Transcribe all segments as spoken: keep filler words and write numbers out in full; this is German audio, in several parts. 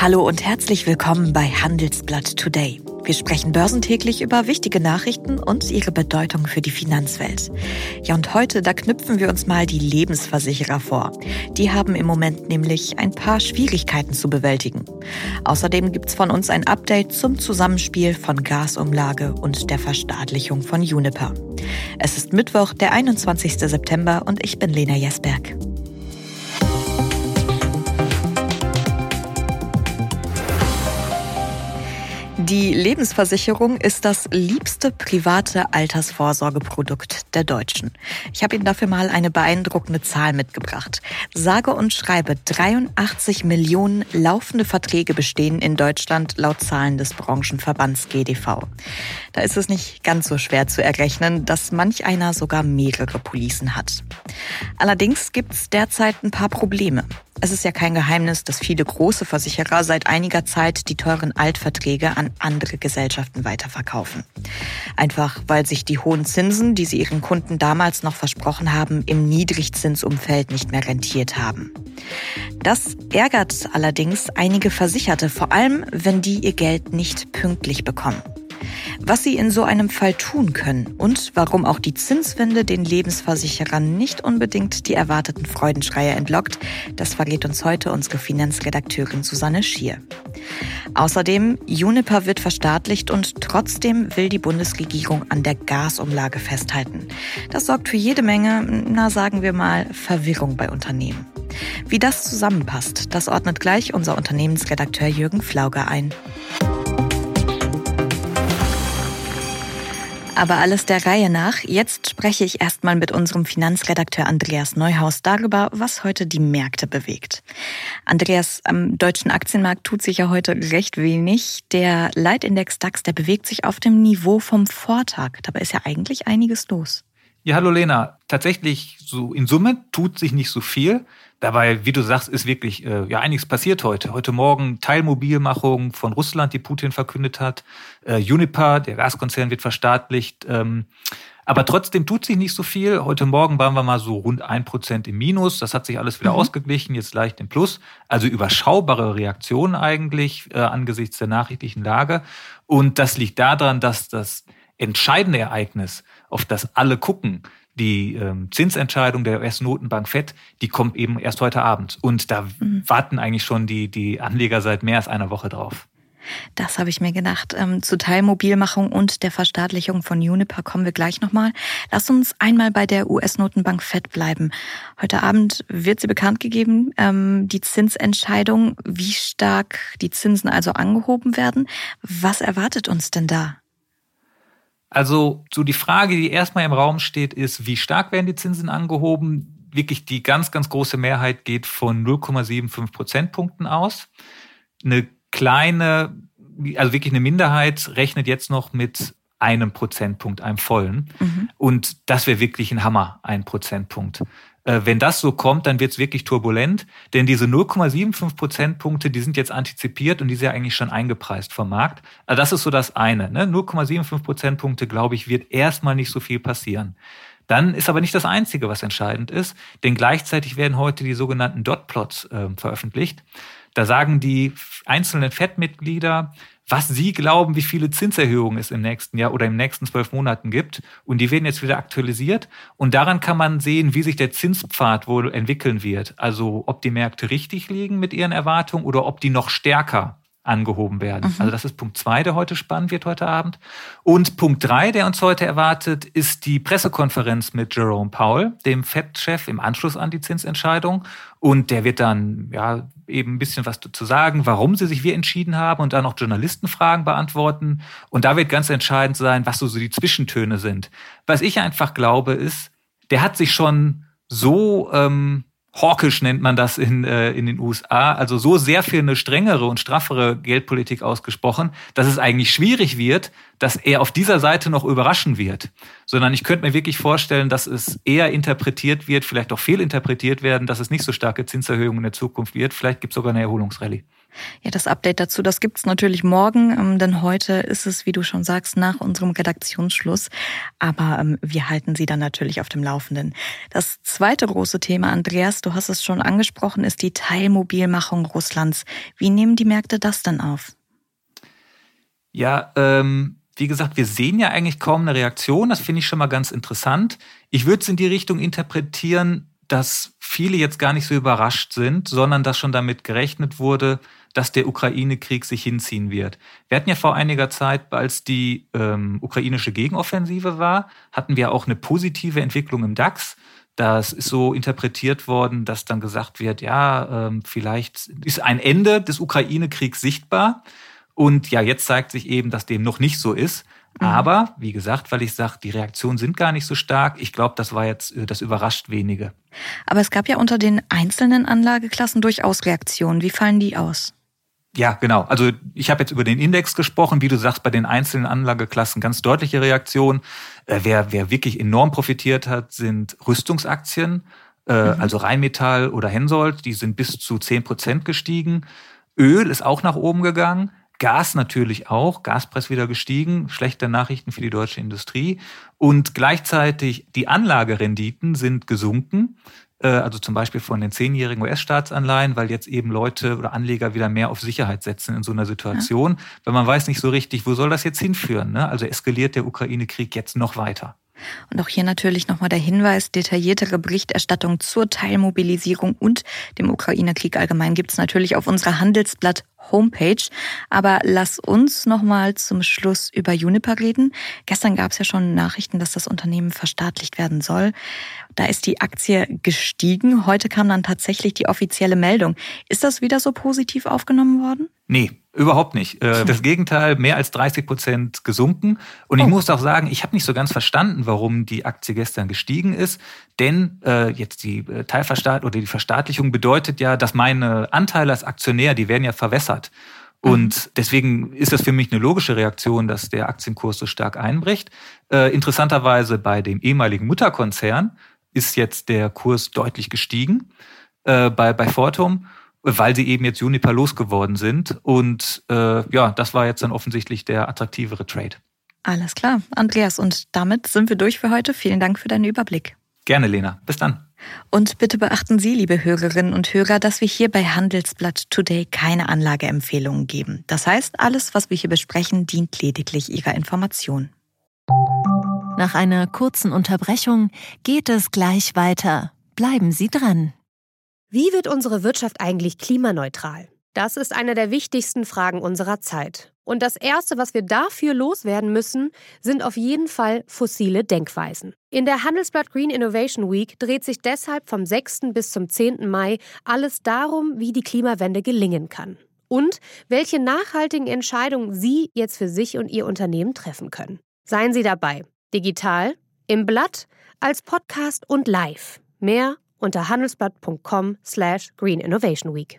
Hallo und herzlich willkommen bei Handelsblatt Today. Wir sprechen börsentäglich über wichtige Nachrichten und ihre Bedeutung für die Finanzwelt. Ja, und heute, da knüpfen wir uns mal die Lebensversicherer vor. Die haben im Moment nämlich ein paar Schwierigkeiten zu bewältigen. Außerdem gibt's von uns ein Update zum Zusammenspiel von Gasumlage und der Verstaatlichung von Uniper. Es ist Mittwoch, der einundzwanzigster September und ich bin Lena Jesberg. Die Lebensversicherung ist das liebste private Altersvorsorgeprodukt der Deutschen. Ich habe Ihnen dafür mal eine beeindruckende Zahl mitgebracht. Sage und schreibe, dreiundachtzig Millionen laufende Verträge bestehen in Deutschland laut Zahlen des Branchenverbands G D V. Da ist es nicht ganz so schwer zu errechnen, dass manch einer sogar mehrere Policen hat. Allerdings gibt es derzeit ein paar Probleme. Es ist ja kein Geheimnis, dass viele große Versicherer seit einiger Zeit die teuren Altverträge an andere Gesellschaften weiterverkaufen. Einfach weil sich die hohen Zinsen, die sie ihren Kunden damals noch versprochen haben, im Niedrigzinsumfeld nicht mehr rentiert haben. Das ärgert allerdings einige Versicherte, vor allem wenn die ihr Geld nicht pünktlich bekommen. Was sie in so einem Fall tun können und warum auch die Zinswende den Lebensversicherern nicht unbedingt die erwarteten Freudenschreie entlockt, das verrät uns heute unsere Finanzredakteurin Susanne Schier. Außerdem, Uniper wird verstaatlicht und trotzdem will die Bundesregierung an der Gasumlage festhalten. Das sorgt für jede Menge, na sagen wir mal, Verwirrung bei Unternehmen. Wie das zusammenpasst, das ordnet gleich unser Unternehmensredakteur Jürgen Flauger ein. Aber alles der Reihe nach. Jetzt spreche ich erstmal mit unserem Finanzredakteur Andreas Neuhaus darüber, was heute die Märkte bewegt. Andreas, am deutschen Aktienmarkt tut sich ja heute recht wenig. Der Leitindex DAX, der bewegt sich auf dem Niveau vom Vortag. Dabei ist ja eigentlich einiges los. Ja, hallo Lena. Tatsächlich, so in Summe tut sich nicht so viel. Dabei, wie du sagst, ist wirklich äh, ja einiges passiert heute. Heute Morgen Teilmobilmachung von Russland, die Putin verkündet hat. Äh, Uniper, der Gaskonzern, wird verstaatlicht. Ähm, aber trotzdem tut sich nicht so viel. Heute Morgen waren wir mal so rund ein Prozent im Minus. Das hat sich alles wieder mhm. ausgeglichen, jetzt leicht im Plus. Also überschaubare Reaktionen eigentlich äh, angesichts der nachrichtlichen Lage. Und das liegt daran, dass das entscheidende Ereignis, auf das alle gucken, die ähm, Zinsentscheidung der U S-Notenbank Fed, die kommt eben erst heute Abend. Und da mhm. warten eigentlich schon die, die Anleger seit mehr als einer Woche drauf. Das habe ich mir gedacht. Ähm, zu Teilmobilmachung und der Verstaatlichung von Uniper kommen wir gleich nochmal. Lass uns einmal bei der U S-Notenbank Fed bleiben. Heute Abend wird sie bekannt gegeben, ähm, die Zinsentscheidung, wie stark die Zinsen also angehoben werden. Was erwartet uns denn da? Also so die Frage, die erstmal im Raum steht, ist, wie stark werden die Zinsen angehoben? Wirklich die ganz, ganz große Mehrheit geht von null Komma fünfundsiebzig Prozentpunkten aus. Eine kleine, also wirklich eine Minderheit rechnet jetzt noch mit einem Prozentpunkt, einem vollen. Mhm. Und das wäre wirklich ein Hammer, ein Prozentpunkt. Wenn das so kommt, dann wird es wirklich turbulent, denn diese null Komma fünfundsiebzig Prozentpunkte, die sind jetzt antizipiert und die sind ja eigentlich schon eingepreist vom Markt. Also das ist so das eine. Ne? null Komma fünfundsiebzig Prozentpunkte, glaube ich, wird erstmal nicht so viel passieren. Dann ist aber nicht das Einzige, was entscheidend ist, denn gleichzeitig werden heute die sogenannten Dotplots äh, veröffentlicht. Da sagen die einzelnen Fed-Mitglieder, was sie glauben, wie viele Zinserhöhungen es im nächsten Jahr oder im nächsten zwölf Monaten gibt. Und die werden jetzt wieder aktualisiert. Und daran kann man sehen, wie sich der Zinspfad wohl entwickeln wird. Also ob die Märkte richtig liegen mit ihren Erwartungen oder ob die noch stärker angehoben werden. Mhm. Also das ist Punkt zwei, der heute spannend wird heute Abend. Und Punkt drei, der uns heute erwartet, ist die Pressekonferenz mit Jerome Powell, dem Fed-Chef, im Anschluss an die Zinsentscheidung. Und der wird dann ja eben ein bisschen was dazu sagen, warum sie sich wie entschieden haben und dann auch Journalistenfragen beantworten. Und da wird ganz entscheidend sein, was so die Zwischentöne sind. Was ich einfach glaube, ist, der hat sich schon so ähm, hawkisch nennt man das in, äh, in den U S A, also so sehr für eine strengere und straffere Geldpolitik ausgesprochen, dass es eigentlich schwierig wird, dass er auf dieser Seite noch überraschen wird. Sondern ich könnte mir wirklich vorstellen, dass es eher interpretiert wird, vielleicht auch fehlinterpretiert werden, dass es nicht so starke Zinserhöhungen in der Zukunft wird. Vielleicht gibt es sogar eine Erholungsrallye. Ja, das Update dazu, das gibt's natürlich morgen, denn heute ist es, wie du schon sagst, nach unserem Redaktionsschluss. Aber ähm, wir halten Sie dann natürlich auf dem Laufenden. Das zweite große Thema, Andreas, du hast es schon angesprochen, ist die Teilmobilmachung Russlands. Wie nehmen die Märkte das denn auf? Ja, ähm, wie gesagt, wir sehen ja eigentlich kaum eine Reaktion. Das finde ich schon mal ganz interessant. Ich würde es in die Richtung interpretieren, dass viele jetzt gar nicht so überrascht sind, sondern dass schon damit gerechnet wurde, dass der Ukraine-Krieg sich hinziehen wird. Wir hatten ja vor einiger Zeit, als die ähm, ukrainische Gegenoffensive war, hatten wir auch eine positive Entwicklung im DAX. Das ist so interpretiert worden, dass dann gesagt wird, ja, ähm, vielleicht ist ein Ende des Ukraine-Kriegs sichtbar. Und ja, jetzt zeigt sich eben, dass dem noch nicht so ist. Mhm. Aber, wie gesagt, weil ich sage, die Reaktionen sind gar nicht so stark. Ich glaube, das war jetzt, das überrascht wenige. Aber es gab ja unter den einzelnen Anlageklassen durchaus Reaktionen. Wie fallen die aus? Ja, genau. Also ich habe jetzt über den Index gesprochen. Wie du sagst, bei den einzelnen Anlageklassen ganz deutliche Reaktionen. Äh, wer, wer wirklich enorm profitiert hat, sind Rüstungsaktien. Äh, mhm. Also Rheinmetall oder Hensoldt. Die sind bis zu zehn Prozent gestiegen. Öl ist auch nach oben gegangen. Gas natürlich auch, Gaspreis wieder gestiegen, schlechte Nachrichten für die deutsche Industrie. Und gleichzeitig die Anlagerenditen sind gesunken, also zum Beispiel von den zehnjährigen U S-Staatsanleihen, weil jetzt eben Leute oder Anleger wieder mehr auf Sicherheit setzen in so einer Situation, ja. Weil man weiß nicht so richtig, wo soll das jetzt hinführen, ne? Also eskaliert der Ukraine-Krieg jetzt noch weiter. Und auch hier natürlich nochmal der Hinweis, detailliertere Berichterstattung zur Teilmobilisierung und dem Ukraine-Krieg allgemein gibt es natürlich auf unserer Handelsblatt Homepage. Aber lass uns nochmal zum Schluss über Uniper reden. Gestern gab es ja schon Nachrichten, dass das Unternehmen verstaatlicht werden soll. Da ist die Aktie gestiegen. Heute kam dann tatsächlich die offizielle Meldung. Ist das wieder so positiv aufgenommen worden? Nee, überhaupt nicht. Das Gegenteil, mehr als dreißig Prozent gesunken. Und ich oh. muss auch sagen, ich habe nicht so ganz verstanden, warum die Aktie gestern gestiegen ist. Denn äh, jetzt die Teilverstaat oder die Verstaatlichung bedeutet ja, dass meine Anteile als Aktionär, die werden ja verwässert. Und deswegen ist das für mich eine logische Reaktion, dass der Aktienkurs so stark einbricht. Äh, interessanterweise bei dem ehemaligen Mutterkonzern ist jetzt der Kurs deutlich gestiegen äh, bei, bei Fortum, weil sie eben jetzt Uniper losgeworden sind. Und äh, ja, das war jetzt dann offensichtlich der attraktivere Trade. Alles klar, Andreas. Und damit sind wir durch für heute. Vielen Dank für deinen Überblick. Gerne, Lena. Bis dann. Und bitte beachten Sie, liebe Hörerinnen und Hörer, dass wir hier bei Handelsblatt Today keine Anlageempfehlungen geben. Das heißt, alles, was wir hier besprechen, dient lediglich Ihrer Information. Nach einer kurzen Unterbrechung geht es gleich weiter. Bleiben Sie dran. Wie wird unsere Wirtschaft eigentlich klimaneutral? Das ist eine der wichtigsten Fragen unserer Zeit. Und das Erste, was wir dafür loswerden müssen, sind auf jeden Fall fossile Denkweisen. In der Handelsblatt Green Innovation Week dreht sich deshalb vom sechsten bis zum zehnten Mai alles darum, wie die Klimawende gelingen kann. Und welche nachhaltigen Entscheidungen Sie jetzt für sich und Ihr Unternehmen treffen können. Seien Sie dabei. Digital, im Blatt, als Podcast und live. Mehr unter handelsblatt punkt com slash green innovation week.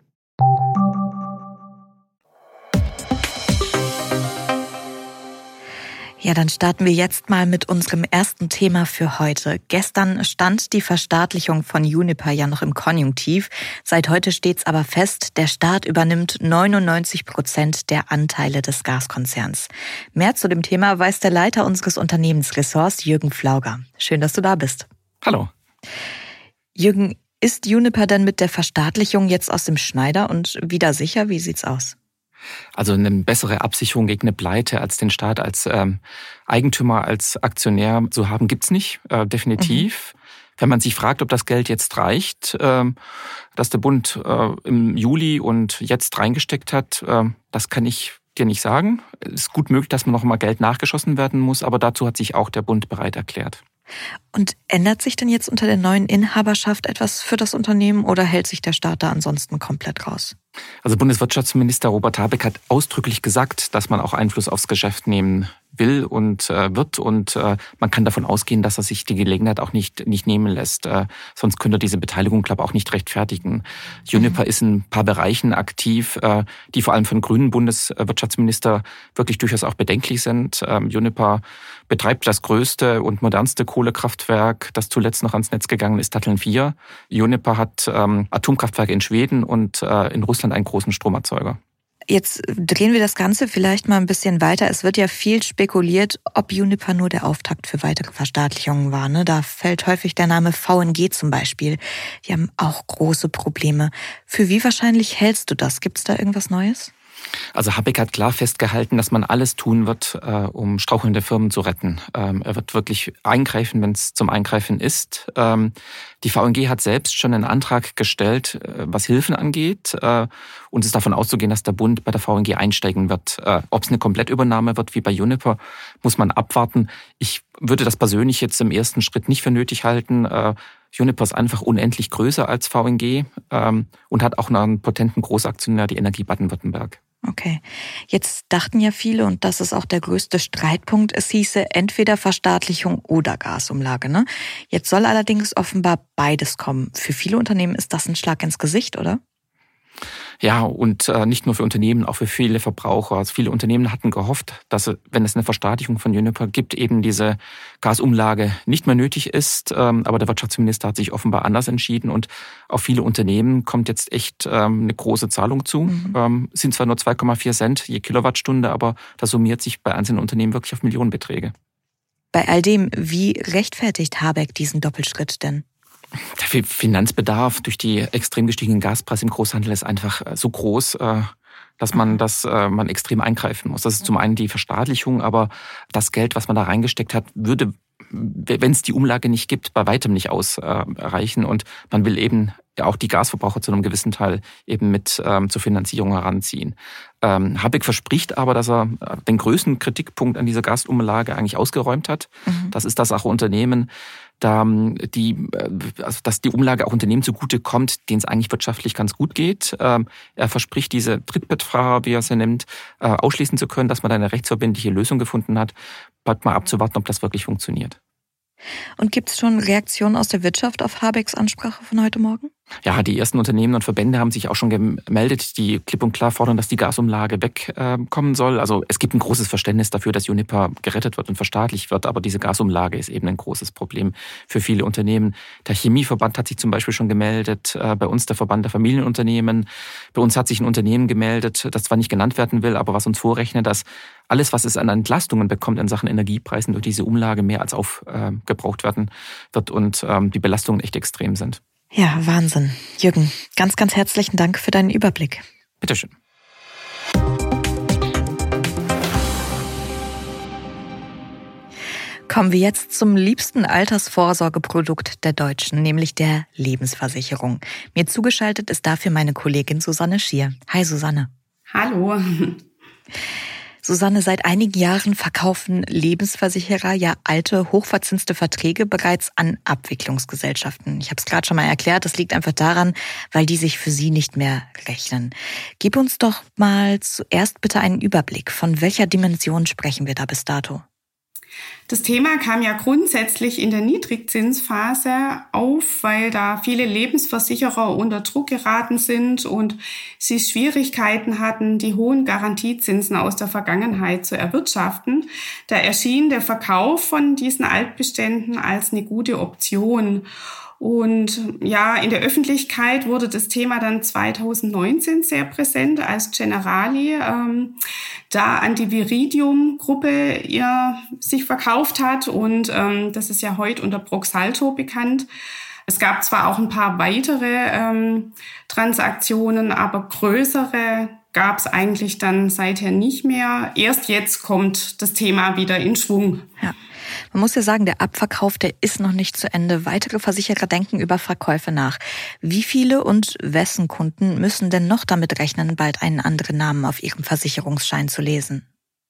Ja, dann starten wir jetzt mal mit unserem ersten Thema für heute. Gestern stand die Verstaatlichung von Uniper ja noch im Konjunktiv. Seit heute steht's aber fest, der Staat übernimmt neunundneunzig Prozent der Anteile des Gaskonzerns. Mehr zu dem Thema weiß der Leiter unseres Unternehmensressorts, Jürgen Flauger. Schön, dass du da bist. Hallo. Jürgen, ist Uniper denn mit der Verstaatlichung jetzt aus dem Schneider und wieder sicher? Wie sieht's aus? Also eine bessere Absicherung gegen eine Pleite als den Staat als ähm, Eigentümer, als Aktionär zu haben, gibt's nicht, äh, definitiv. Mhm. Wenn man sich fragt, ob das Geld jetzt reicht, äh, das der Bund äh, im Juli und jetzt reingesteckt hat, äh, das kann ich dir nicht sagen. Es ist gut möglich, dass man noch mal Geld nachgeschossen werden muss, aber dazu hat sich auch der Bund bereit erklärt. Und ändert sich denn jetzt unter der neuen Inhaberschaft etwas für das Unternehmen oder hält sich der Staat da ansonsten komplett raus? Also Bundeswirtschaftsminister Robert Habeck hat ausdrücklich gesagt, dass man auch Einfluss aufs Geschäft nehmen will und äh, wird. Und äh, man kann davon ausgehen, dass er sich die Gelegenheit auch nicht nicht nehmen lässt. Äh, sonst könnte er diese Beteiligung, glaube ich, auch nicht rechtfertigen. Uniper mhm. ist in ein paar Bereichen aktiv, äh, die vor allem von grünen Bundeswirtschaftsminister wirklich durchaus auch bedenklich sind. Ähm, Uniper betreibt das größte und modernste Kohlekraftwerk, das zuletzt noch ans Netz gegangen ist, Datteln vier. Uniper hat ähm, Atomkraftwerke in Schweden und äh, in Russland einen großen Stromerzeuger. Jetzt drehen wir das Ganze vielleicht mal ein bisschen weiter. Es wird ja viel spekuliert, ob Uniper nur der Auftakt für weitere Verstaatlichungen war. Ne? Da fällt häufig der Name V N G zum Beispiel. Die haben auch große Probleme. Für wie wahrscheinlich hältst du das? Gibt es da irgendwas Neues? Also Habeck hat klar festgehalten, dass man alles tun wird, äh, um strauchelnde Firmen zu retten. Ähm, er wird wirklich eingreifen, wenn es zum Eingreifen ist. Ähm, die V N G hat selbst schon einen Antrag gestellt, äh, was Hilfen angeht. Äh, und es ist davon auszugehen, dass der Bund bei der V N G einsteigen wird. Äh, Ob es eine Komplettübernahme wird wie bei Uniper, muss man abwarten. Ich würde das persönlich jetzt im ersten Schritt nicht für nötig halten. Äh, Uniper ist einfach unendlich größer als V N G ähm, und hat auch noch einen potenten Großaktionär, die Energie Baden-Württemberg. Okay, jetzt dachten ja viele, und das ist auch der größte Streitpunkt, es hieße entweder Verstaatlichung oder Gasumlage. Ne? Jetzt soll allerdings offenbar beides kommen. Für viele Unternehmen ist das ein Schlag ins Gesicht, oder? Ja, und äh, nicht nur für Unternehmen, auch für viele Verbraucher. Also viele Unternehmen hatten gehofft, dass, wenn es eine Verstaatlichung von Uniper gibt, eben diese Gasumlage nicht mehr nötig ist. Ähm, aber der Wirtschaftsminister hat sich offenbar anders entschieden und auf viele Unternehmen kommt jetzt echt ähm, eine große Zahlung zu. Mhm. Ähm, sind zwar nur zwei Komma vier Cent je Kilowattstunde, aber das summiert sich bei einzelnen Unternehmen wirklich auf Millionenbeträge. Bei all dem, wie rechtfertigt Habeck diesen Doppelschritt denn? Der Finanzbedarf durch die extrem gestiegenen Gaspreise im Großhandel ist einfach so groß, dass man das man extrem eingreifen muss. Das ist zum einen die Verstaatlichung, aber das Geld, was man da reingesteckt hat, würde, wenn es die Umlage nicht gibt, bei weitem nicht ausreichen. Und man will eben auch die Gasverbraucher zu einem gewissen Teil eben mit ähm, zur Finanzierung heranziehen. Ähm, Habeck verspricht aber, dass er den größten Kritikpunkt an dieser Gasumlage eigentlich ausgeräumt hat. Mhm. Das ist, dass auch Unternehmen, da die, also dass die Umlage auch Unternehmen zugute kommt, denen es eigentlich wirtschaftlich ganz gut geht. Ähm, er verspricht, diese Trittbettfahrer, wie er sie nennt, äh, ausschließen zu können, dass man da eine rechtsverbindliche Lösung gefunden hat. Bleibt mal abzuwarten, ob das wirklich funktioniert. Und gibt es schon Reaktionen aus der Wirtschaft auf Habecks Ansprache von heute Morgen? Ja, die ersten Unternehmen und Verbände haben sich auch schon gemeldet, die klipp und klar fordern, dass die Gasumlage wegkommen soll. Also es gibt ein großes Verständnis dafür, dass Uniper gerettet wird und verstaatlicht wird, aber diese Gasumlage ist eben ein großes Problem für viele Unternehmen. Der Chemieverband hat sich zum Beispiel schon gemeldet, bei uns der Verband der Familienunternehmen. Bei uns hat sich ein Unternehmen gemeldet, das zwar nicht genannt werden will, aber was uns vorrechnet, dass alles, was es an Entlastungen bekommt in Sachen Energiepreisen, durch diese Umlage mehr als aufgebraucht werden wird und die Belastungen echt extrem sind. Ja, Wahnsinn. Jürgen, ganz, ganz herzlichen Dank für deinen Überblick. Bitteschön. Kommen wir jetzt zum liebsten Altersvorsorgeprodukt der Deutschen, nämlich der Lebensversicherung. Mir zugeschaltet ist dafür meine Kollegin Susanne Schier. Hi Susanne. Hallo. Susanne, seit einigen Jahren verkaufen Lebensversicherer ja alte, hochverzinste Verträge bereits an Abwicklungsgesellschaften. Ich habe es gerade schon mal erklärt, das liegt einfach daran, weil die sich für sie nicht mehr rechnen. Gib uns doch mal zuerst bitte einen Überblick. Von welcher Dimension sprechen wir da bis dato? Das Thema kam ja grundsätzlich in der Niedrigzinsphase auf, weil da viele Lebensversicherer unter Druck geraten sind und sie Schwierigkeiten hatten, die hohen Garantiezinsen aus der Vergangenheit zu erwirtschaften. Da erschien der Verkauf von diesen Altbeständen als eine gute Option. Und ja, in der Öffentlichkeit wurde das Thema dann zweitausendneunzehn sehr präsent, als Generali ähm, da an die Viridium-Gruppe ihr sich verkauft hat. Und ähm, das ist ja heute unter Proxalto bekannt. Es gab zwar auch ein paar weitere ähm, Transaktionen, aber größere gab es eigentlich dann seither nicht mehr. Erst jetzt kommt das Thema wieder in Schwung. Ja. Man muss ja sagen, der Abverkauf, der ist noch nicht zu Ende. Weitere Versicherer denken über Verkäufe nach. Wie viele und wessen Kunden müssen denn noch damit rechnen, bald einen anderen Namen auf ihrem Versicherungsschein zu lesen?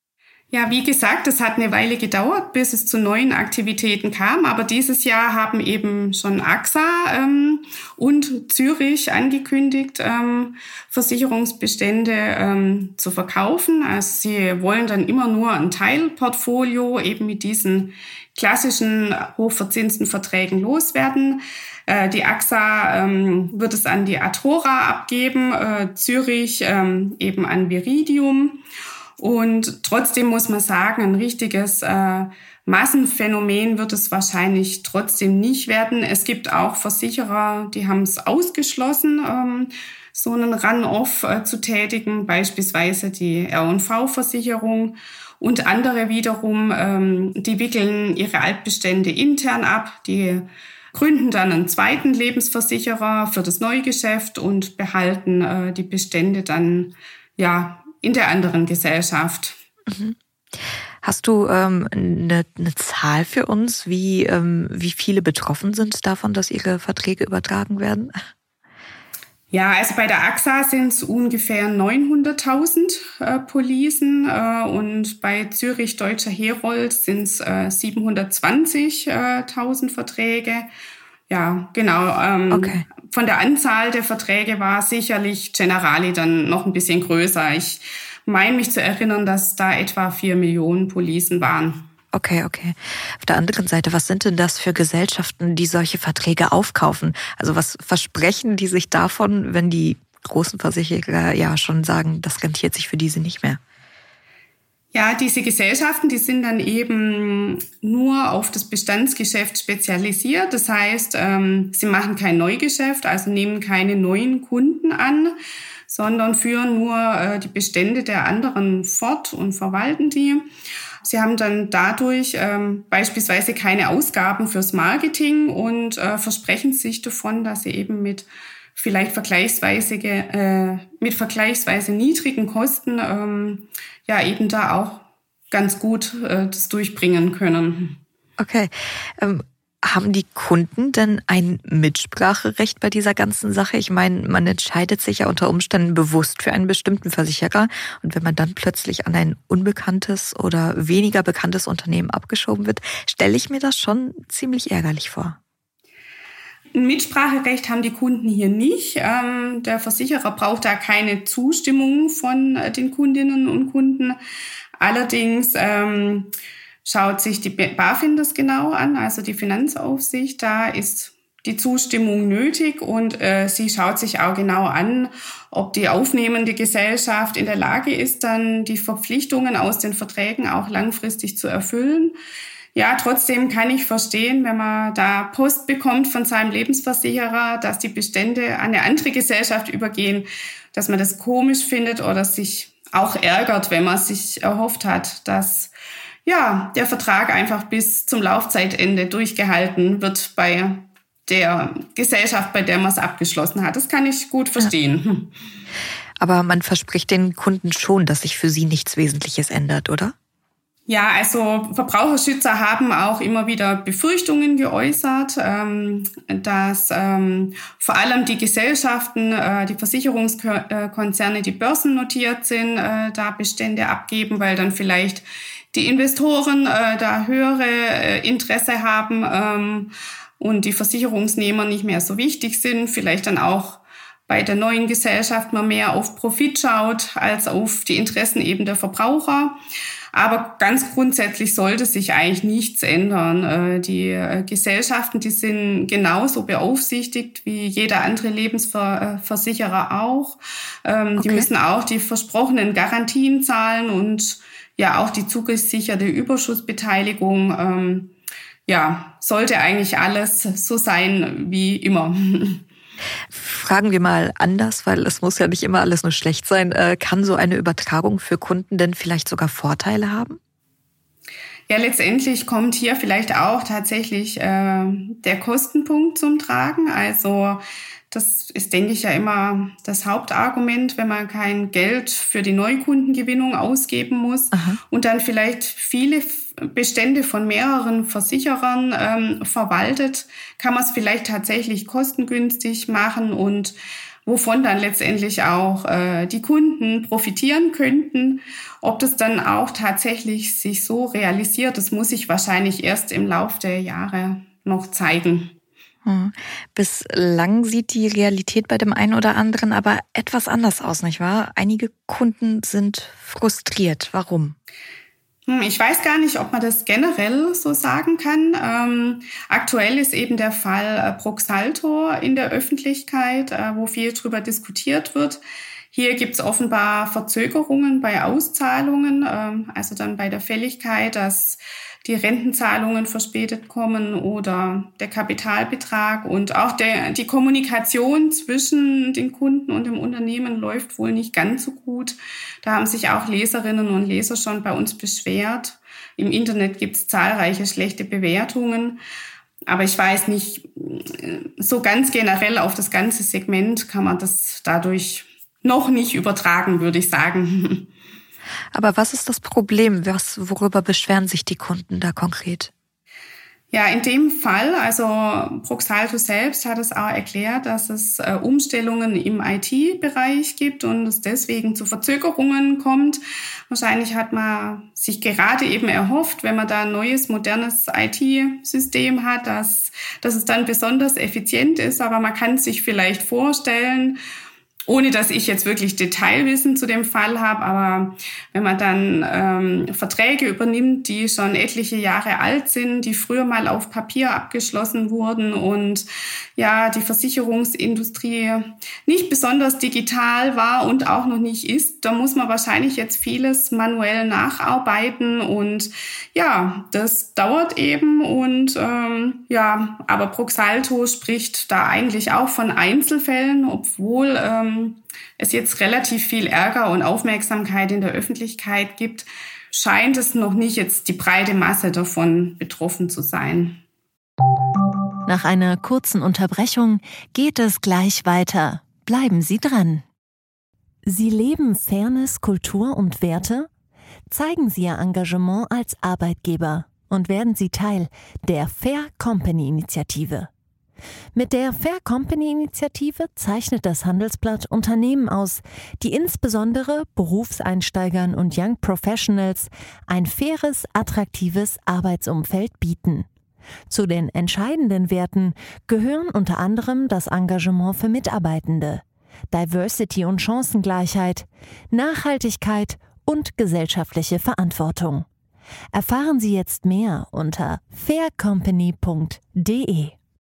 Ja, wie gesagt, es hat eine Weile gedauert, bis es zu neuen Aktivitäten kam. Aber dieses Jahr haben eben schon A X A ähm, und Zürich angekündigt, ähm, Versicherungsbestände ähm, zu verkaufen. Also sie wollen dann immer nur ein Teilportfolio eben mit diesen klassischen hochverzinsten Verträgen loswerden. Äh, die A X A ähm, wird es an die Athora abgeben, äh, Zürich ähm, eben an Viridium. Und trotzdem muss man sagen, ein richtiges äh, Massenphänomen wird es wahrscheinlich trotzdem nicht werden. Es gibt auch Versicherer, die haben es ausgeschlossen, ähm, so einen Run-Off äh, zu tätigen, beispielsweise die R und V-Versicherung. Und andere wiederum, ähm, die wickeln ihre Altbestände intern ab, die gründen dann einen zweiten Lebensversicherer für das Neugeschäft und behalten äh, die Bestände dann ja in der anderen Gesellschaft. Mhm. Hast du ähm, eine, eine Zahl für uns, wie, ähm, wie viele betroffen sind davon, dass ihre Verträge übertragen werden? Ja, also bei der A X A sind es ungefähr neunhunderttausend äh, Policen äh, und bei Zürich Deutscher Herold sind es äh, siebenhundertzwanzigtausend Verträge. Ja, genau. Ähm, okay. Von der Anzahl der Verträge war sicherlich Generali dann noch ein bisschen größer. Ich meine mich zu erinnern, dass da etwa vier Millionen Policen waren. Okay, okay. Auf der anderen Seite, was sind denn das für Gesellschaften, die solche Verträge aufkaufen? Also was versprechen die sich davon, wenn die großen Versicherer ja schon sagen, das rentiert sich für diese nicht mehr? Ja, diese Gesellschaften, die sind dann eben nur auf das Bestandsgeschäft spezialisiert. Das heißt, ähm, sie machen kein Neugeschäft, also nehmen keine neuen Kunden an, sondern führen nur äh, die Bestände der anderen fort und verwalten die. Sie haben dann dadurch ähm, beispielsweise keine Ausgaben fürs Marketing und äh, versprechen sich davon, dass sie eben mit vielleicht vergleichsweise äh, mit vergleichsweise niedrigen Kosten ähm, ja eben da auch ganz gut äh, das durchbringen können. Okay. Ähm, haben die Kunden denn ein Mitspracherecht bei dieser ganzen Sache? Ich meine, man entscheidet sich ja unter Umständen bewusst für einen bestimmten Versicherer und wenn man dann plötzlich an ein unbekanntes oder weniger bekanntes Unternehmen abgeschoben wird, stelle ich mir das schon ziemlich ärgerlich vor. Ein Mitspracherecht haben die Kunden hier nicht. Ähm, der Versicherer braucht da keine Zustimmung von äh, den Kundinnen und Kunden. Allerdings ähm, schaut sich die BaFin das genau an, also die Finanzaufsicht. Da ist die Zustimmung nötig und äh, sie schaut sich auch genau an, ob die aufnehmende Gesellschaft in der Lage ist, dann die Verpflichtungen aus den Verträgen auch langfristig zu erfüllen. Ja, trotzdem kann ich verstehen, wenn man da Post bekommt von seinem Lebensversicherer, dass die Bestände an eine andere Gesellschaft übergehen, dass man das komisch findet oder sich auch ärgert, wenn man sich erhofft hat, dass ja der Vertrag einfach bis zum Laufzeitende durchgehalten wird bei der Gesellschaft, bei der man es abgeschlossen hat. Das kann ich gut verstehen. Ja. Aber man verspricht den Kunden schon, dass sich für sie nichts Wesentliches ändert, oder? Ja, also Verbraucherschützer haben auch immer wieder Befürchtungen geäußert, ähm, dass ähm, vor allem die Gesellschaften, äh, die Versicherungskonzerne, die börsennotiert sind, äh, da Bestände abgeben, weil dann vielleicht die Investoren äh, da höhere äh, Interesse haben ähm, und die Versicherungsnehmer nicht mehr so wichtig sind, vielleicht dann auch bei der neuen Gesellschaft man mehr auf Profit schaut als auf die Interessen eben der Verbraucher. Aber ganz grundsätzlich sollte sich eigentlich nichts ändern. Die Gesellschaften, die sind genauso beaufsichtigt wie jeder andere Lebensversicherer auch. Okay. Die müssen auch die versprochenen Garantien zahlen und ja auch die zugesicherte Überschussbeteiligung. Ja, sollte eigentlich alles so sein wie immer. Fragen wir mal anders, weil es muss ja nicht immer alles nur schlecht sein. Kann so eine Übertragung für Kunden denn vielleicht sogar Vorteile haben? Ja, letztendlich kommt hier vielleicht auch tatsächlich äh, der Kostenpunkt zum Tragen. Also das ist, denke ich, ja immer das Hauptargument, wenn man kein Geld für die Neukundengewinnung ausgeben muss. Aha. Und dann vielleicht viele Bestände von mehreren Versicherern ähm, verwaltet, kann man es vielleicht tatsächlich kostengünstig machen und wovon dann letztendlich auch äh, die Kunden profitieren könnten. Ob das dann auch tatsächlich sich so realisiert, das muss sich wahrscheinlich erst im Laufe der Jahre noch zeigen. Hm. Bislang sieht die Realität bei dem einen oder anderen aber etwas anders aus, nicht wahr? Einige Kunden sind frustriert. Warum? Ich weiß gar nicht, ob man das generell so sagen kann. Ähm, aktuell ist eben der Fall äh, Proxalto in der Öffentlichkeit, äh, wo viel drüber diskutiert wird. Hier gibt es offenbar Verzögerungen bei Auszahlungen, ähm, also dann bei der Fälligkeit, dass die Rentenzahlungen verspätet kommen oder der Kapitalbetrag, und auch der, die Kommunikation zwischen den Kunden und dem Unternehmen läuft wohl nicht ganz so gut. Da haben sich auch Leserinnen und Leser schon bei uns beschwert. Im Internet gibt es zahlreiche schlechte Bewertungen. Aber ich weiß nicht, so ganz generell auf das ganze Segment kann man das dadurch noch nicht übertragen, würde ich sagen. Aber was ist das Problem? Was, worüber beschweren sich die Kunden da konkret? Ja, in dem Fall, also Proxalto selbst hat es auch erklärt, dass es äh, Umstellungen im I T-Bereich gibt und es deswegen zu Verzögerungen kommt. Wahrscheinlich hat man sich gerade eben erhofft, wenn man da ein neues, modernes I T-System hat, dass, dass es dann besonders effizient ist. Aber man kann sich vielleicht vorstellen, ohne dass ich jetzt wirklich Detailwissen zu dem Fall habe, aber wenn man dann ähm, Verträge übernimmt, die schon etliche Jahre alt sind, die früher mal auf Papier abgeschlossen wurden und ja, die Versicherungsindustrie nicht besonders digital war und auch noch nicht ist, da muss man wahrscheinlich jetzt vieles manuell nacharbeiten und ja, das dauert eben und ähm, ja, aber Proxalto spricht da eigentlich auch von Einzelfällen, obwohl ähm, es jetzt relativ viel Ärger und Aufmerksamkeit in der Öffentlichkeit gibt, scheint es noch nicht jetzt die breite Masse davon betroffen zu sein. Nach einer kurzen Unterbrechung geht es gleich weiter. Bleiben Sie dran. Sie leben Fairness, Kultur und Werte? Zeigen Sie Ihr Engagement als Arbeitgeber und werden Sie Teil der Fair Company Initiative. Mit der Fair Company Initiative zeichnet das Handelsblatt Unternehmen aus, die insbesondere Berufseinsteigern und Young Professionals ein faires, attraktives Arbeitsumfeld bieten. Zu den entscheidenden Werten gehören unter anderem das Engagement für Mitarbeitende, Diversity und Chancengleichheit, Nachhaltigkeit und gesellschaftliche Verantwortung. Erfahren Sie jetzt mehr unter fair company punkt de.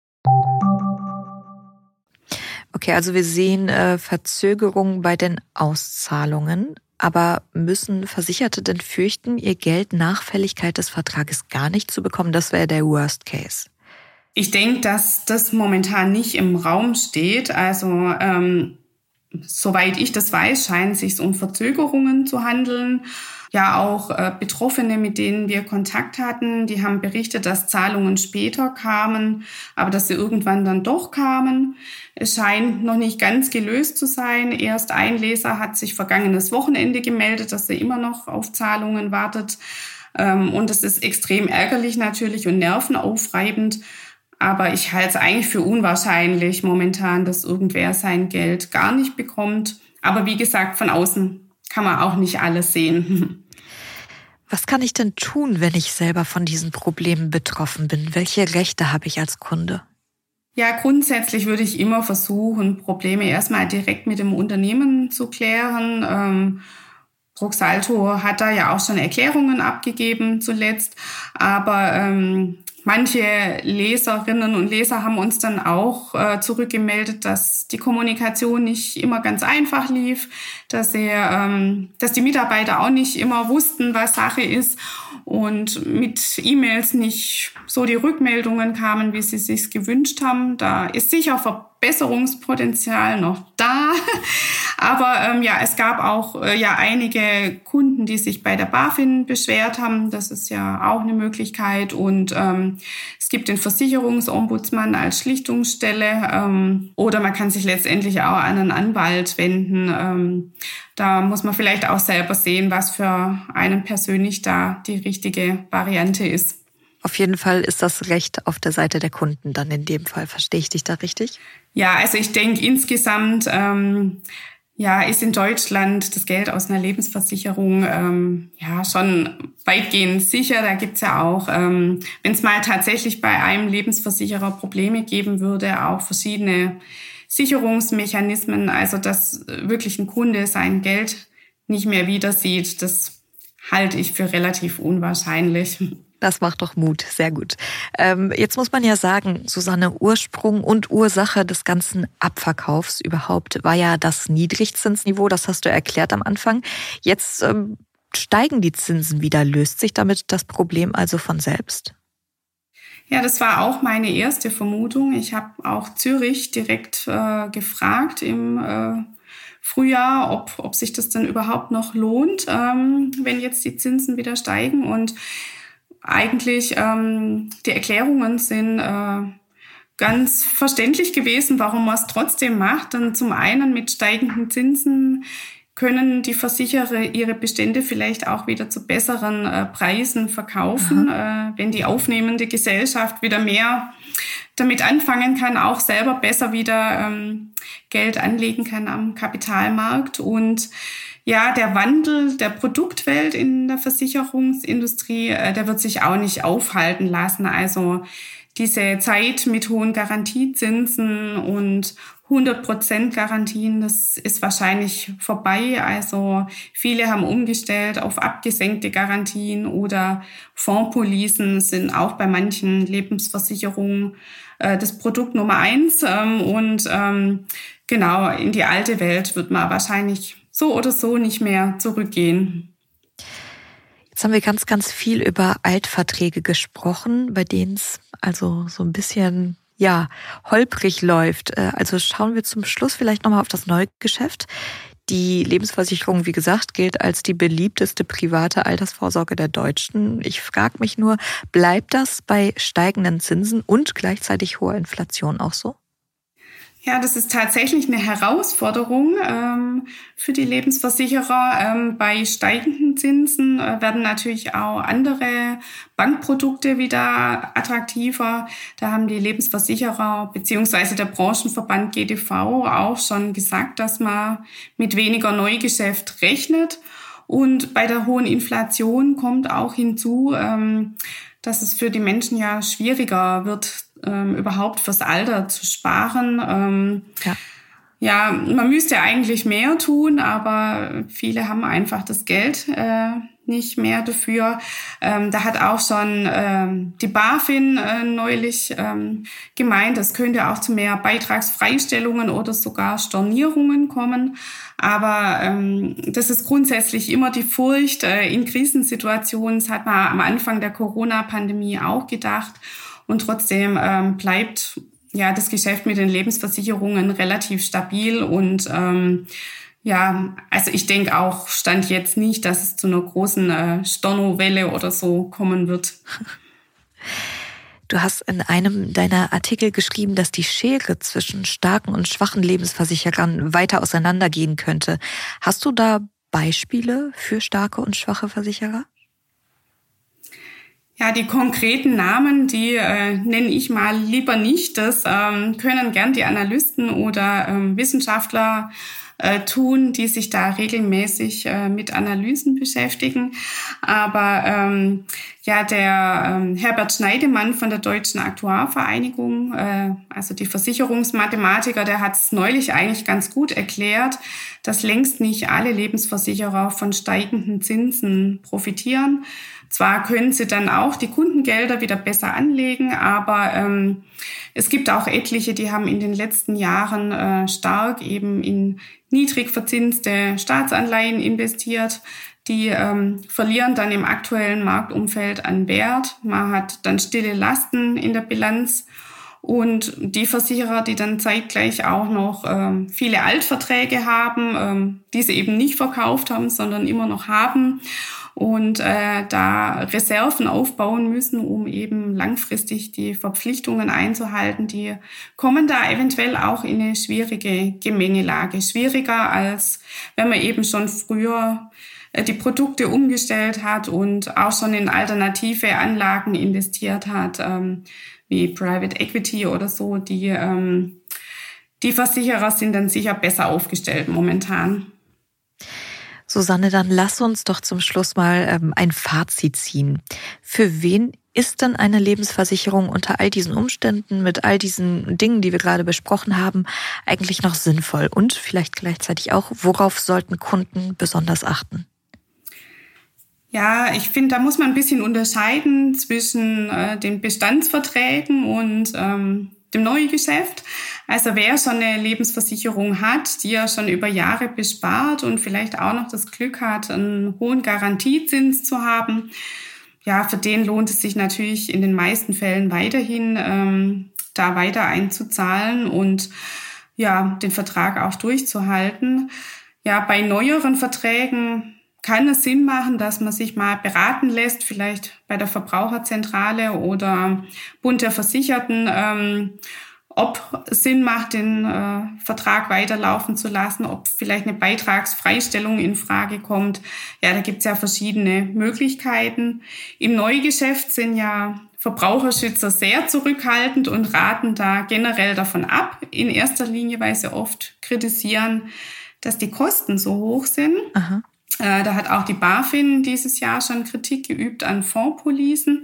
Okay, also wir sehen äh, Verzögerungen bei den Auszahlungen. Aber müssen Versicherte denn fürchten, ihr Geld nach Fälligkeit des Vertrages gar nicht zu bekommen? Das wäre der Worst Case. Ich denke, dass das momentan nicht im Raum steht. Also ähm, soweit ich das weiß, scheint es sich um Verzögerungen zu handeln. Ja, auch äh, Betroffene, mit denen wir Kontakt hatten, die haben berichtet, dass Zahlungen später kamen, aber dass sie irgendwann dann doch kamen. Es scheint noch nicht ganz gelöst zu sein. Erst ein Leser hat sich vergangenes Wochenende gemeldet, dass er immer noch auf Zahlungen wartet. Ähm, und das ist extrem ärgerlich natürlich und nervenaufreibend. Aber ich halte es eigentlich für unwahrscheinlich momentan, dass irgendwer sein Geld gar nicht bekommt. Aber wie gesagt, von außen kann man auch nicht alles sehen. Was kann ich denn tun, wenn ich selber von diesen Problemen betroffen bin? Welche Rechte habe ich als Kunde? Ja, grundsätzlich würde ich immer versuchen, Probleme erstmal direkt mit dem Unternehmen zu klären. Ähm, Proxalto hat da ja auch schon Erklärungen abgegeben zuletzt, aber ähm, manche Leserinnen und Leser haben uns dann auch äh, zurückgemeldet, dass die Kommunikation nicht immer ganz einfach lief, dass, sie, ähm, dass die Mitarbeiter auch nicht immer wussten, was Sache ist und mit E-Mails nicht so die Rückmeldungen kamen, wie sie es sich gewünscht haben. Da ist sicher Verbesserungspotenzial noch da. Aber ähm, ja, es gab auch äh, ja einige Kunden, die sich bei der BaFin beschwert haben. Das ist ja auch eine Möglichkeit. Und ähm, es gibt den Versicherungsombudsmann als Schlichtungsstelle. Ähm, oder man kann sich letztendlich auch an einen Anwalt wenden. Ähm, da muss man vielleicht auch selber sehen, was für einen persönlich da die richtige Variante ist. Auf jeden Fall ist das Recht auf der Seite der Kunden dann in dem Fall. Verstehe ich dich da richtig? Ja, also ich denke insgesamt ähm, ja, ist in Deutschland das Geld aus einer Lebensversicherung ähm, ja schon weitgehend sicher. Da gibt's ja auch, ähm, wenn es mal tatsächlich bei einem Lebensversicherer Probleme geben würde, auch verschiedene Sicherungsmechanismen. Also dass wirklich ein Kunde sein Geld nicht mehr wieder sieht, das halte ich für relativ unwahrscheinlich. Das macht doch Mut, sehr gut. Ähm, jetzt muss man ja sagen, Susanne, Ursprung und Ursache des ganzen Abverkaufs überhaupt war ja das Niedrigzinsniveau, das hast du erklärt am Anfang. Jetzt ähm, steigen die Zinsen wieder. Löst sich damit das Problem also von selbst? Ja, das war auch meine erste Vermutung. Ich habe auch Zürich direkt äh, gefragt im äh, Frühjahr, ob, ob sich das dann überhaupt noch lohnt, ähm, wenn jetzt die Zinsen wieder steigen. Und eigentlich ähm, die Erklärungen sind äh, ganz verständlich gewesen, warum man es trotzdem macht. Denn zum einen mit steigenden Zinsen können die Versicherer ihre Bestände vielleicht auch wieder zu besseren äh, Preisen verkaufen, äh, wenn die aufnehmende Gesellschaft wieder mehr damit anfangen kann, auch selber besser wieder ähm, Geld anlegen kann am Kapitalmarkt. Und ja, der Wandel der Produktwelt in der Versicherungsindustrie, äh, der wird sich auch nicht aufhalten lassen. Also diese Zeit mit hohen Garantiezinsen und hundert Prozent Garantien, das ist wahrscheinlich vorbei. Also viele haben umgestellt auf abgesenkte Garantien oder Fondspolicen sind auch bei manchen Lebensversicherungen äh, das Produkt Nummer eins. Ähm, und ähm, genau, in die alte Welt wird man wahrscheinlich so oder so nicht mehr zurückgehen. Jetzt haben wir ganz, ganz viel über Altverträge gesprochen, bei denen es also so ein bisschen ja holprig läuft. Also schauen wir zum Schluss vielleicht nochmal auf das Neugeschäft. Die Lebensversicherung, wie gesagt, gilt als die beliebteste private Altersvorsorge der Deutschen. Ich frage mich nur, bleibt das bei steigenden Zinsen und gleichzeitig hoher Inflation auch so? Ja, das ist tatsächlich eine Herausforderung ähm, für die Lebensversicherer. Ähm, bei steigenden Zinsen äh, werden natürlich auch andere Bankprodukte wieder attraktiver. Da haben die Lebensversicherer beziehungsweise der Branchenverband G D V auch schon gesagt, dass man mit weniger Neugeschäft rechnet. Und bei der hohen Inflation kommt auch hinzu, ähm, dass es für die Menschen ja schwieriger wird, ähm, überhaupt fürs Alter zu sparen. Ähm, ja. ja, man müsste eigentlich mehr tun, aber viele haben einfach das Geld äh, nicht mehr dafür. Ähm, da hat auch schon ähm, die BaFin äh, neulich ähm, gemeint, es könnte auch zu mehr Beitragsfreistellungen oder sogar Stornierungen kommen. Aber ähm, das ist grundsätzlich immer die Furcht äh, in Krisensituationen. Das hat man am Anfang der Corona-Pandemie auch gedacht. Und trotzdem ähm, bleibt ja das Geschäft mit den Lebensversicherungen relativ stabil. Und ähm, ja, also ich denke auch, Stand jetzt nicht, dass es zu einer großen äh, Stornowelle oder so kommen wird. Du hast in einem deiner Artikel geschrieben, dass die Schere zwischen starken und schwachen Lebensversicherern weiter auseinandergehen könnte. Hast du da Beispiele für starke und schwache Versicherer? Ja, die konkreten Namen, die äh, nenne ich mal lieber nicht. Das ähm, können gern die Analysten oder ähm, Wissenschaftler äh, tun, die sich da regelmäßig äh, mit Analysen beschäftigen. Aber ähm, ja, der ähm, Herbert Schneidemann von der Deutschen Aktuarvereinigung, äh, also die Versicherungsmathematiker, der hat es neulich eigentlich ganz gut erklärt, dass längst nicht alle Lebensversicherer von steigenden Zinsen profitieren. Zwar können sie dann auch die Kundengelder wieder besser anlegen, aber ähm, es gibt auch etliche, die haben in den letzten Jahren äh, stark eben in niedrig verzinste Staatsanleihen investiert. Die ähm, verlieren dann im aktuellen Marktumfeld an Wert. Man hat dann stille Lasten in der Bilanz. Und die Versicherer, die dann zeitgleich auch noch ähm, viele Altverträge haben, ähm, die sie eben nicht verkauft haben, sondern immer noch haben und äh, da Reserven aufbauen müssen, um eben langfristig die Verpflichtungen einzuhalten, die kommen da eventuell auch in eine schwierige Gemengelage. Schwieriger, als wenn man eben schon früher die Produkte umgestellt hat und auch schon in alternative Anlagen investiert hat, ähm, wie Private Equity oder so. Die, ähm, die Versicherer sind dann sicher besser aufgestellt momentan. Susanne, dann lass uns doch zum Schluss mal ähm, ein Fazit ziehen. Für wen ist denn eine Lebensversicherung unter all diesen Umständen, mit all diesen Dingen, die wir gerade besprochen haben, eigentlich noch sinnvoll? Und vielleicht gleichzeitig auch, worauf sollten Kunden besonders achten? Ja, ich finde, da muss man ein bisschen unterscheiden zwischen äh, den Bestandsverträgen und ähm, dem Neugeschäft. Also wer schon eine Lebensversicherung hat, die er schon über Jahre bespart und vielleicht auch noch das Glück hat, einen hohen Garantiezins zu haben, ja, für den lohnt es sich natürlich in den meisten Fällen weiterhin, ähm, da weiter einzuzahlen und ja, den Vertrag auch durchzuhalten. Ja, bei neueren Verträgen kann es Sinn machen, dass man sich mal beraten lässt, vielleicht bei der Verbraucherzentrale oder Bund der Versicherten, ähm, ob es Sinn macht, den äh, Vertrag weiterlaufen zu lassen, ob vielleicht eine Beitragsfreistellung in Frage kommt. Ja, da gibt es ja verschiedene Möglichkeiten. Im Neugeschäft sind ja Verbraucherschützer sehr zurückhaltend und raten da generell davon ab. In erster Linie, weil sie oft kritisieren, dass die Kosten so hoch sind. Aha. Da hat auch die BaFin dieses Jahr schon Kritik geübt an Fondspolicen.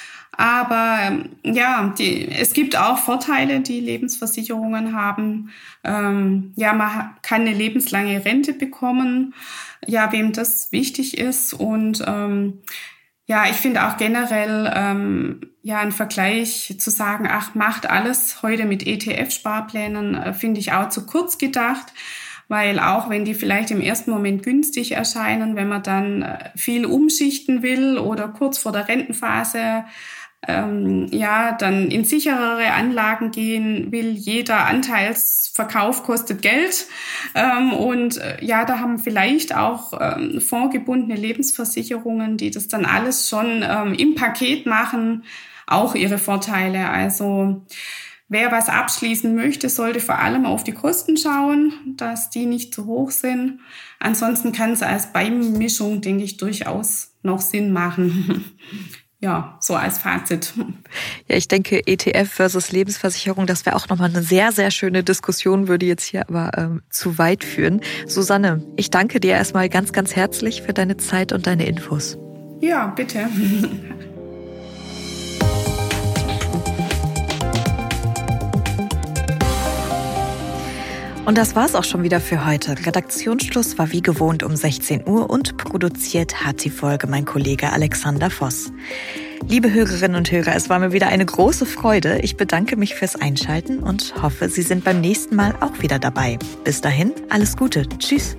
Aber ja, die, es gibt auch Vorteile, die Lebensversicherungen haben. Ähm, ja, man kann eine lebenslange Rente bekommen, ja, wem das wichtig ist. Und ähm, ja, ich finde auch generell ähm, ja ein Vergleich zu sagen, ach, macht alles heute mit E T F-Sparplänen, äh, finde ich auch zu kurz gedacht. Weil auch wenn die vielleicht im ersten Moment günstig erscheinen, wenn man dann viel umschichten will oder kurz vor der Rentenphase ähm, ja dann in sicherere Anlagen gehen will, jeder Anteilsverkauf kostet Geld. Ähm, und äh, ja, da haben vielleicht auch ähm, fondgebundene Lebensversicherungen, die das dann alles schon ähm, im Paket machen, auch ihre Vorteile. Also wer was abschließen möchte, sollte vor allem auf die Kosten schauen, dass die nicht zu hoch sind. Ansonsten kann es als Beimischung, denke ich, durchaus noch Sinn machen. Ja, so als Fazit. Ja, ich denke, E T F versus Lebensversicherung, das wäre auch nochmal eine sehr, sehr schöne Diskussion, würde jetzt hier aber ähm, zu weit führen. Susanne, ich danke dir erstmal ganz, ganz herzlich für deine Zeit und deine Infos. Ja, bitte. Und das war's auch schon wieder für heute. Redaktionsschluss war wie gewohnt um sechzehn Uhr und produziert hat die Folge mein Kollege Alexander Voss. Liebe Hörerinnen und Hörer, es war mir wieder eine große Freude. Ich bedanke mich fürs Einschalten und hoffe, Sie sind beim nächsten Mal auch wieder dabei. Bis dahin, alles Gute. Tschüss.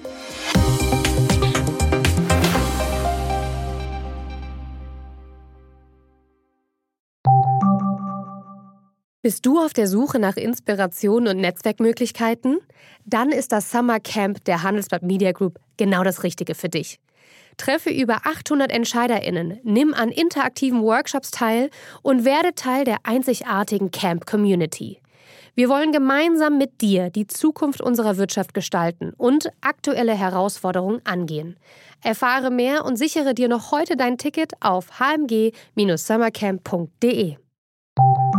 Bist du auf der Suche nach Inspiration und Netzwerkmöglichkeiten? Dann ist das Summer Camp der Handelsblatt Media Group genau das Richtige für dich. Treffe über achthundert EntscheiderInnen, nimm an interaktiven Workshops teil und werde Teil der einzigartigen Camp-Community. Wir wollen gemeinsam mit dir die Zukunft unserer Wirtschaft gestalten und aktuelle Herausforderungen angehen. Erfahre mehr und sichere dir noch heute dein Ticket auf h m g Bindestrich summercamp punkt d e.